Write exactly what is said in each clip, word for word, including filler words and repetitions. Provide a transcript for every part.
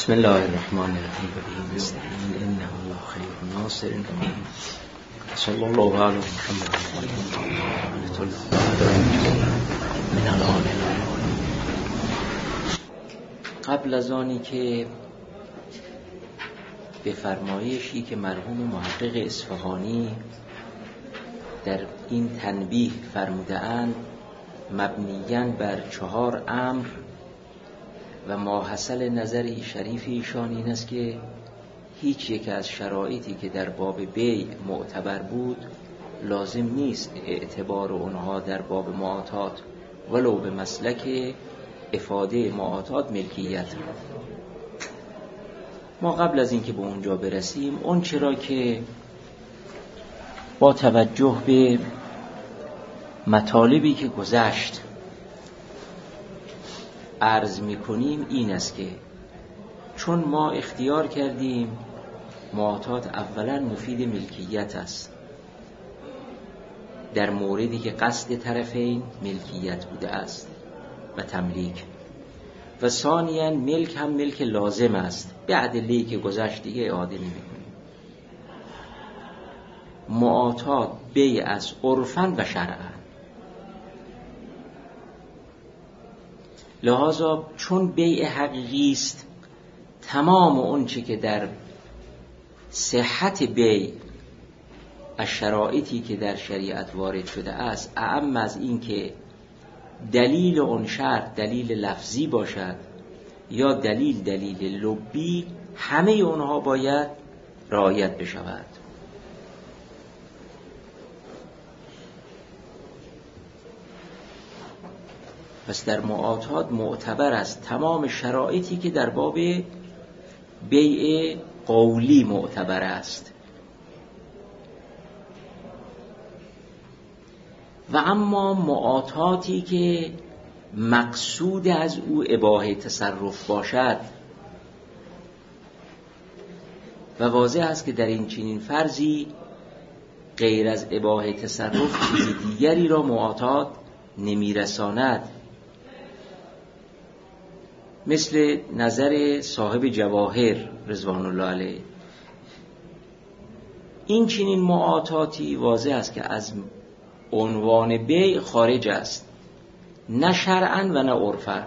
بسم الله الرحمن الرحیم و به نستعین انه الله خیر ناصر صلی الله علی محمد و آله الله. قبل از آنی که به فرمایشی که مرحوم محقق اصفهانی در این تنبیه فرموده‌اند مبنیاً بر چهار امر و ماحصل نظری شریف ایشان این است که هیچ یک از شرایطی که در باب بیع معتبر بود لازم نیست اعتبار اونها در باب معاطات ولو به مسلک افاده معاطات ملکیت. ما قبل از اینکه به اونجا برسیم اون چرا که با توجه به مطالبی که گذشت عرض می‌کنیم این است که چون ما اختیار کردیم معاطات اولا مفید ملکیت است در موردی که قصد طرفین ملکیت بوده است و تملیک، و ثانیاً ملک هم ملک لازم است به ادله‌ای که گذشت دیگه اعاده نمی‌کنیم. معاطات بیع از عرفاً و شرعاً، لذا چون بیع حقیقی است تمام اون چی که در صحت بیع از شرایطی که در شریعت وارد شده است، اعم از این که دلیل اون شرط دلیل لفظی باشد یا دلیل دلیل لبی، همه اونها باید رعایت بشود. پس در معاطات معتبر است تمام شرایطی که در باب بیع قولی معتبر است، و اما معاطاتی که مقصود از او اباحه تصرف باشد و واضح است که در این چنین فرضی غیر از اباحه تصرف چیز دیگری را معاطات نمیرساند، مثل نظر صاحب جواهر رضوان الله علیه. این چنین معاطاتی واضح است که از عنوان بیع خارج است، نه شرعاً و نه عرفاً.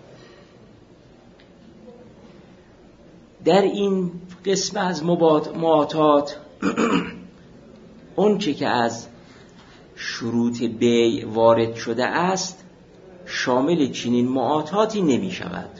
در این قسم از معاطات اون چه که از شروط بیع وارد شده است شامل چنین معاطاتی نمی شود.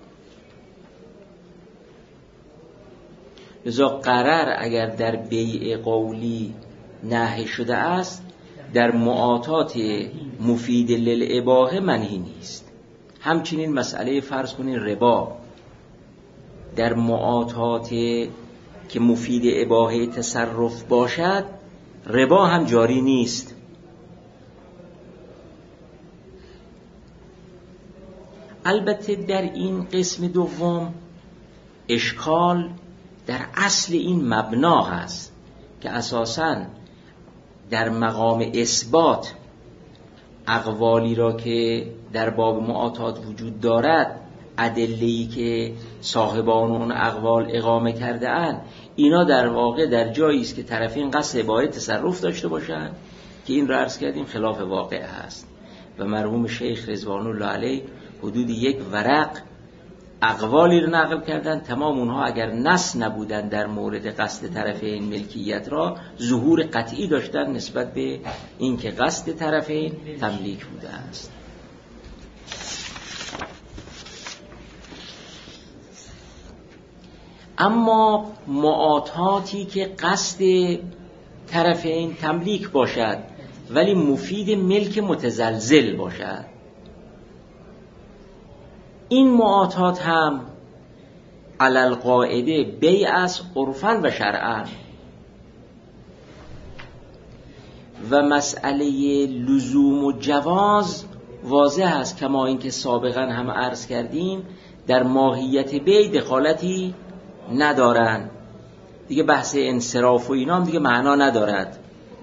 لذا قرار اگر در بیع قولی نهی شده است، در معاطات مفید للاباحه منهی نیست. همچنین مسئله فرض کنین ربا در معاطات که مفید اباحه تصرف باشد ربا هم جاری نیست. البته در این قسم دوم اشکال در اصل این مبنا هست که اساساً در مقام اثبات اقوالی را که در باب معاطات وجود دارد، ادله‌ای که صاحبان اون اقوال اقامه کرده اند، اینا در واقع در جایی است که طرفین قصد اباحه تصرف داشته باشند که این را عرض کردیم خلاف واقع هست. و مرحوم شیخ رضوان الله علیه حدود یک ورق اقوالی رو نقل کردن، تمام اونها اگر نص نبودن در مورد قصد طرفین ملکیت را ظهور قطعی داشتن نسبت به این که قصد طرفین تملیک بوده است. اما معاطاتی که قصد طرفین تملیک باشد ولی مفید ملک متزلزل باشد، این معاطات هم علی القاعده بیع است عرفاً و شرعاً. و مسئله لزوم و جواز واضح است، کما اینکه سابقاً هم عرض کردیم در ماهیت بیع دخالتی ندارند دیگه، بحث انصراف و اینا هم دیگه معنا ندارد.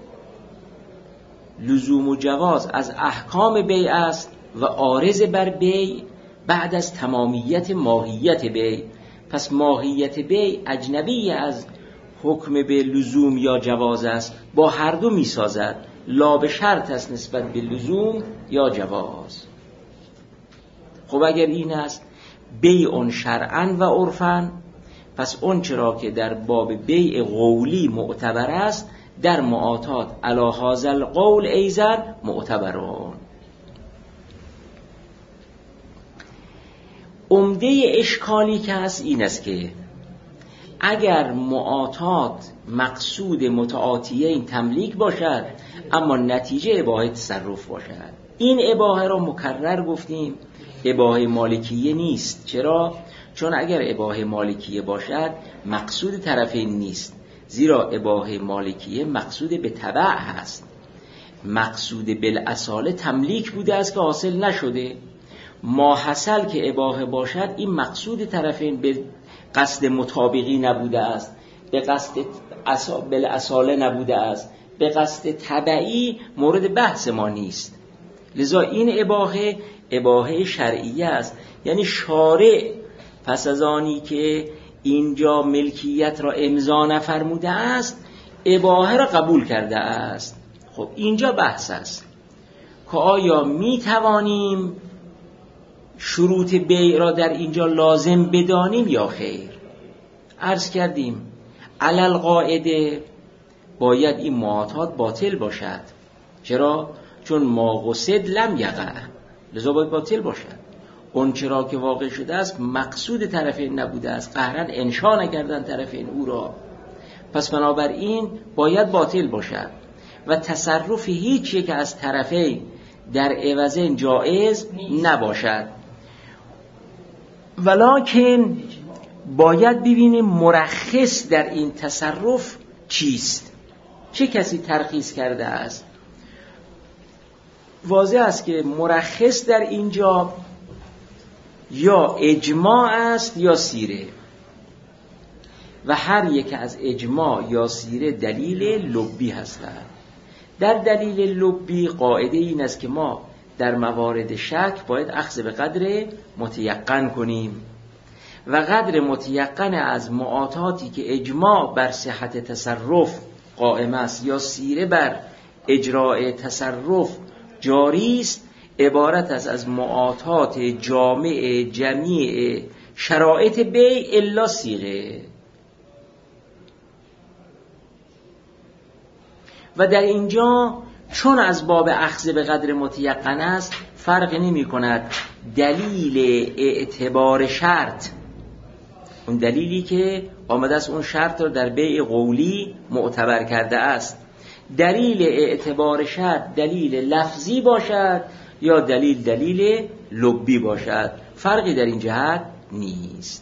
لزوم و جواز از احکام بیع است و عارض بر بیع بعد از تمامیت ماهیت بیع پس ماهیت بیع اجنبی از حکم به لزوم یا جواز است، با هر دو می سازد، لا به شرط است نسبت به لزوم یا جواز. خب اگر این است بیع شرعاً و عرفاً، پس اون چرا که در باب بیع قولی معتبر است در معاطات علی هذا القول ایضا معتبرون. عمده اشکالی که هست این است که اگر معاطات مقصود متعاطیین تملیک باشد اما نتیجه اباحه تصرف باشد، این اباحه را مکرر گفتیم اباحه مالکیه نیست. چرا؟ چون اگر اباحه مالکیه باشد مقصود طرفین نیست، زیرا اباحه مالکیه مقصود به تبع هست، مقصود بالاصاله تملیک بوده است که حاصل نشده. ما حاصل که اباحه باشد این مقصود طرفین به قصد مطابقی نبوده است، به قصد بالاصاله نبوده است، به قصد تبعی مورد بحث ما نیست. لذا این اباحه اباحه شرعیه است، یعنی شارع پس از آنی که اینجا ملکیت را امضا نفرموده است اباحه را قبول کرده است. خب اینجا بحث است که آیا می توانیم شروط بیع را در اینجا لازم بدانیم یا خیر. عرض کردیم علل قاعده باید این معاطات باطل باشد. چرا؟ چون ما قصد لم یقع، لذا باید باطل باشد. اون چرا که واقع شده است مقصود طرفین نبوده است، قهرن انشا نکردن طرفین او را، پس بنابراین باید باطل باشد و تصرف هیچ یک از طرفین در عوضین جایز نباشد. ولکن باید ببینیم مرخص در این تصرف چیست، چه کسی ترخیص کرده است. واضح است که مرخص در اینجا یا اجماع است یا سیره، و هر یک از اجماع یا سیره دلیل لبی هستند. در دلیل لبی قاعده این است که ما در موارد شک باید اخذ به قدر متیقن کنیم و قدر متیقن از معاطاتی که اجماع بر صحت تصرف قائم است یا سیره بر اجراء تصرف جاری است عبارت است از معاطات جامع جمیع شرایط بیع الا صیغه. و در اینجا چون از باب اخذ به قدر متیقن است فرق نمی کند دلیل اعتبار شرط، اون دلیلی که آمده است اون شرط را در بیع قولی معتبر کرده است، دلیل اعتبار شرط دلیل لفظی باشد یا دلیل دلیل لبی باشد، فرقی در این جهت نیست.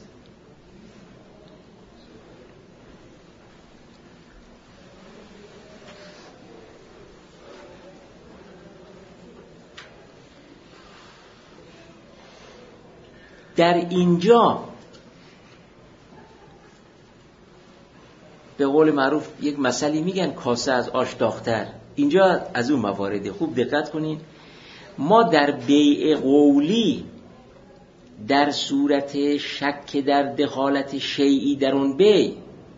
در اینجا به قول معروف یک مسئله میگن کاسه از آش داغ‌تر، اینجا از اون موارد. خوب دقت کنین، ما در بیع قولی در صورت شک در دخالت شیئی در اون بیع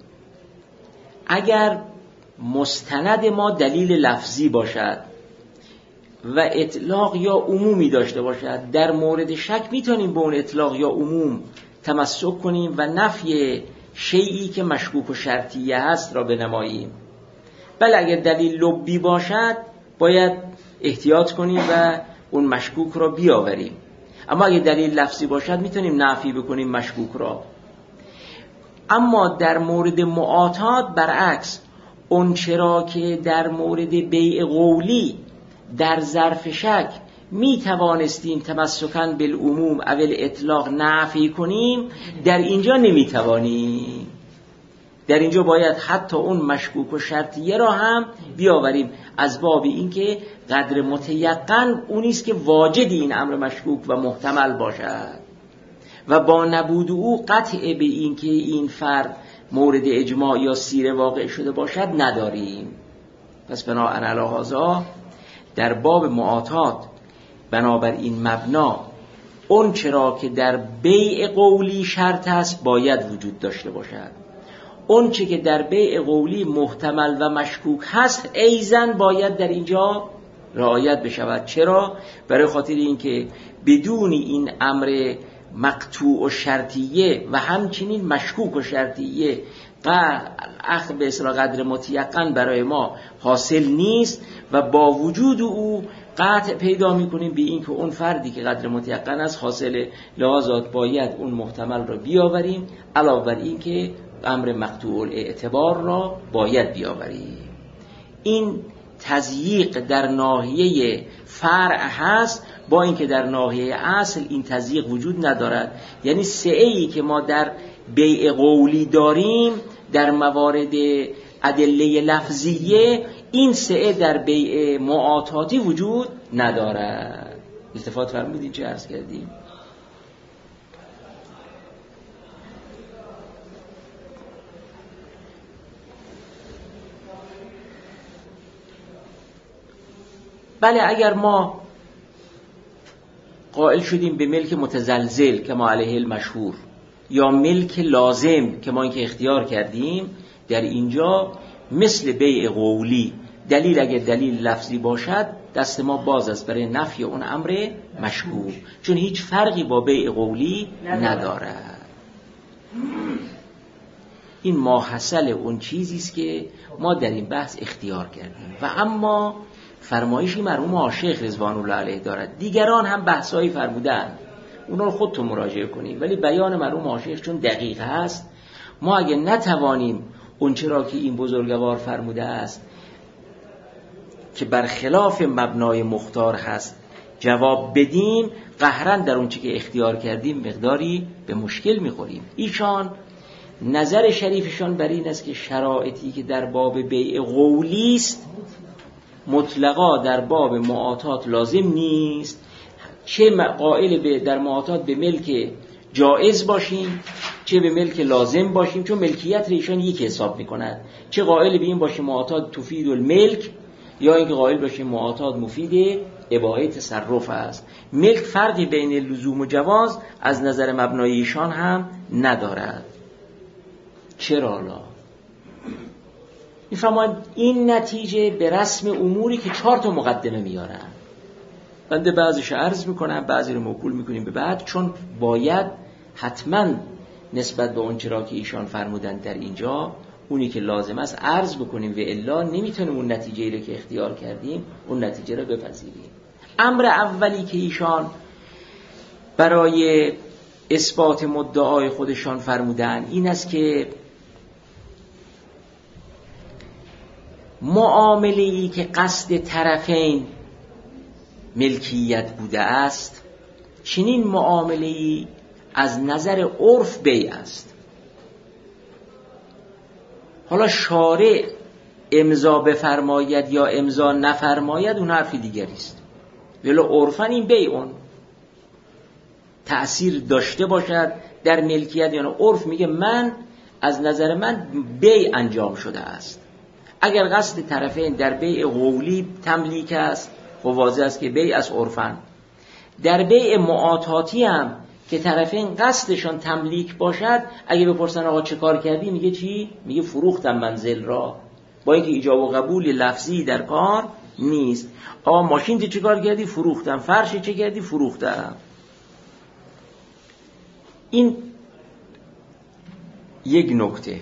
اگر مستند ما دلیل لفظی باشد و اطلاق یا عمومی داشته باشد، در مورد شک میتونیم به اون اطلاق یا عموم تمسک کنیم و نفی شیئی که مشکوک و شرطیه هست را بنماییم. بله اگر دلیل لبی باشد باید احتیاط کنیم و اون مشکوک را بیاوریم، اما اگر دلیل لفظی باشد میتونیم نفی بکنیم مشکوک را. اما در مورد معاطات برعکس، اون چرا که در مورد بیع قولی در ظرف شک می توانستیم تمسکاً بالعموم اول اطلاق نفی کنیم، در اینجا نمی توانیم. در اینجا باید حتی اون مشکوک و شرطیه را هم بیاوریم، از باب این که قدر متیقن اونیست که واجد این امر مشکوک و محتمل باشد و با نبود او قطع به این که این فرد مورد اجماع یا سیره واقع شده باشد نداریم. پس بنابراین علی هذا در باب معاطات بنابر این مبنا اون چرا که در بیع قولی شرط است باید وجود داشته باشد، اون چه که در بیع قولی محتمل و مشکوک هست ایزن باید در اینجا رعایت بشود. چرا؟ برای خاطر اینکه بدون این امر مقطوع و شرطیه و همچنین مشکوک و شرطیه اخ به اصطلاح قدر متیقن برای ما حاصل نیست و با وجود او قطع پیدا میکنیم به این که اون فردی که قدر متیقن است حاصل، لحاظا باید اون محتمل را بیاوریم، علاوه بر این که امر مقطوع الاعتبار را باید بیاوریم. این تضییق در ناحیه فرع هست، با اینکه در ناحیه اصل این تضییق وجود ندارد. یعنی سعی که ما در بیع قولی داریم در موارد ادله لفظیه، این سعی در بیع معاطاتی وجود ندارد. التفات فرمودین چه عرض کردیم؟ بله، اگر ما قائل شدیم به ملک متزلزل که ما علیه المشهور یا ملک لازم که ما اینکه اختیار کردیم، در اینجا مثل بیع قولی دلیل اگر دلیل لفظی باشد دست ما باز است برای نفی اون امر مشهور، چون هیچ فرقی با بیع قولی ندارد. این ماحصل اون چیزی است که ما در این بحث اختیار کردیم. و اما فرمایشی مرحوم آشیخ رضوان الله علیه دارد، دیگران هم بحثایی فرمودند، اونا رو خودتون مراجعه کنید، ولی بیان مرحوم آشیخ چون دقیق هست، ما اگه نتوانیم اون چرا که این بزرگوار فرموده است که برخلاف مبنای مختار هست جواب بدیم، قهرن در اون چی که اختیار کردیم مقداری به مشکل میخوریم. ایشان نظر شریفشان بر این است که شرایطی که در باب بیع قولی است مطلقا در باب معاطات لازم نیست، چه قائل به در معاطات به ملک جائز باشیم چه به ملک لازم باشیم، چون ملکیت را ایشان یک حساب میکنند، چه قائل به این باشیم معاطات تفید الملک یا اینکه قائل باشیم معاطات مفید اباحه تصرف است. ملک فرقی بین لزوم و جواز از نظر مبنای ایشان هم ندارد. چرا لا؟ میفهمند این نتیجه به رسم اموری که چهار تا مقدمه میارن، بنده بعضیش عرض میکنم بعضی رو موکول میکنیم به بعد، چون باید حتما نسبت به اون چرا که ایشان فرمودن در اینجا اونی که لازم است عرض بکنیم و الا نمیتونیم اون نتیجه رو که اختیار کردیم اون نتیجه رو بپذیریم. امر اولی که ایشان برای اثبات مدعای خودشان فرمودن این است که معامله‌ای که قصد طرفین ملکیت بوده است، چنین معامله‌ای از نظر عرف بیع است. حالا شارع امضا بفرماید یا امضا نفرماید اون حرف دیگری است، ولی عرفاً این بیعون تأثیر داشته باشد در ملکیت یا نه. عرف میگه من از نظر من بیع انجام شده است. اگر قصد طرفین در بیع قولی تملیک است خب واضح است که بیع از عرفاً. در بیع معاطاتی هم که طرفین قصدشان تملیک باشد، اگه بپرسن آقا چه کار کردی میگه چی؟ میگه فروختم منزل را، با اینکه ایجاب و قبول لفظی در کار نیست. آقا ماشین چه کار کردی؟ فروختم. فرش چه کردی؟ فروختم. این یک نکته.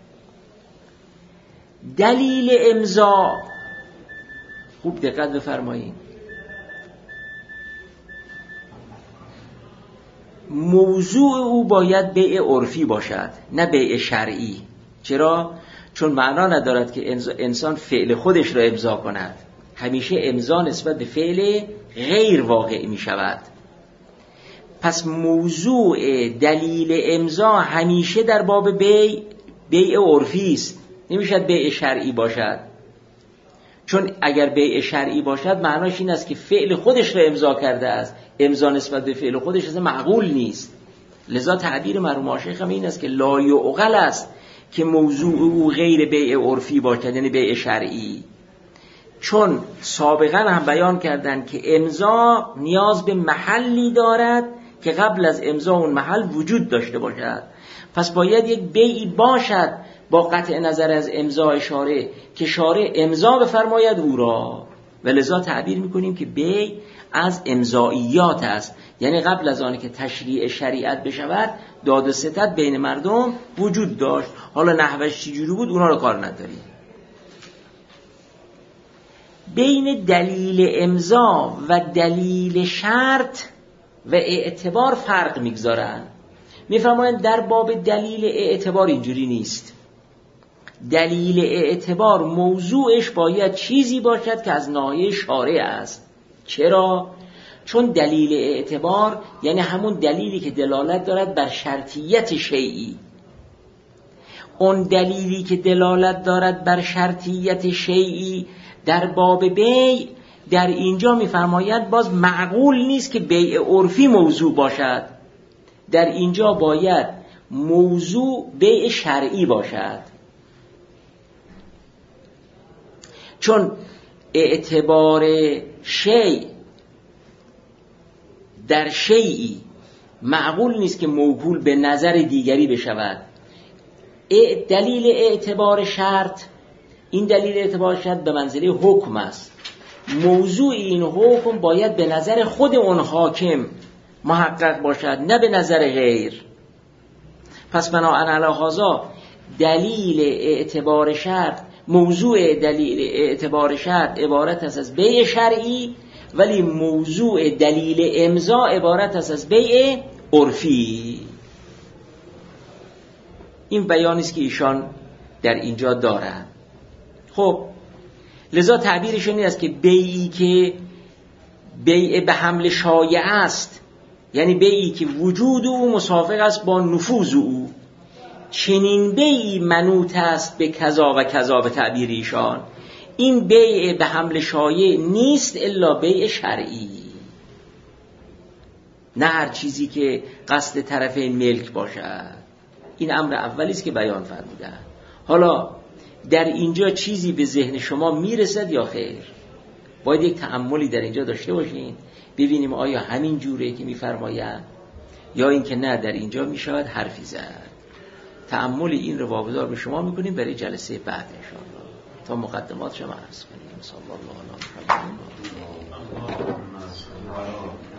دلیل امضا خوب دقت بفرمایید، موضوع او باید بیع عرفی باشد نه بیع شرعی. چرا؟ چون معنا ندارد که انسان فعل خودش را امضا کند، همیشه امضا نسبت به فعل غیر واقع می شود. پس موضوع دلیل امضا همیشه در باب بیع بیع عرفی است، نمیشد بیع شرعی باشد. چون اگر بیع شرعی باشد معناش این است که فعل خودش را امضا کرده است، امضا نسبت به فعل خودش اصلا معقول نیست. لذا تعبیر مرحوم آشیخ هم این است که لا یعقل است که موضوع او غیر بیع عرفی باشد، یعنی بیع شرعی. چون سابقا هم بیان کردند که امضا نیاز به محلی دارد که قبل از امضا اون محل وجود داشته باشد. پس باید یک بیعی باشد با قطع نظر از امضا شارع که شارع امضا بفرماید او را، ولذا تعبیر میکنیم که بیع از امضاییات است، یعنی قبل از آنکه تشریع شریعت بشود داد و ستد بین مردم وجود داشت. حالا نحوش چجوری بود اونا رو کار نداریم. بین دلیل امضا و دلیل شرط و اعتبار فرق میگذارن. میفرمایند در باب دلیل اعتبار اینجوری نیست. دلیل اعتبار موضوعش باید چیزی باشد که از ناحیه شارع است. چرا؟ چون دلیل اعتبار یعنی همون دلیلی که دلالت دارد بر شرطیت شیئی. اون دلیلی که دلالت دارد بر شرطیت شیئی در باب بیع در اینجا میفرماید باز معقول نیست که بیع عرفی موضوع باشد. در اینجا باید موضوع بیع شرعی باشد، چون اعتبار شیء در شیئی معقول نیست که موکول به نظر دیگری بشود. دلیل اعتبار شرط، این دلیل اعتبار شرط به منزله حکم است. موضوع این حکم باید به نظر خود اون حاکم محقق باشد، نه به نظر غیر. پس بناهن علی هذا دلیل اعتبار شرط، موضوع دلیل اعتبار شرط عبارت است از بیع شرعی، ولی موضوع دلیل امضا عبارت است از بیع عرفی. این بیانی است که ایشان در اینجا دارند. خب لذا تعبیرشون این است که بیعی که بیع به حمل شایع است، یعنی بیعی که وجود او مسافق است با نفوذ او، چنین بیعی منوط است به کذا و کذا به تعبیر ایشان. این بیع به حمل شایع نیست الا بیع شرعی، نه هر چیزی که قصد طرفین ملک باشد. این امر اولی است که بیان فرمودند. حالا در اینجا چیزی به ذهن شما میرسد یا خیر؟ باید یک تأملی در اینجا داشته باشین، ببینیم آیا همین جوره که میفرمایند یا اینکه نه در اینجا میشود حرفی زد. تأمل این رو واگذار به شما میکنیم برای جلسه بعد انشاءالله. تا مقدمات شما عرض کنیم. صلی الله علیه و آله.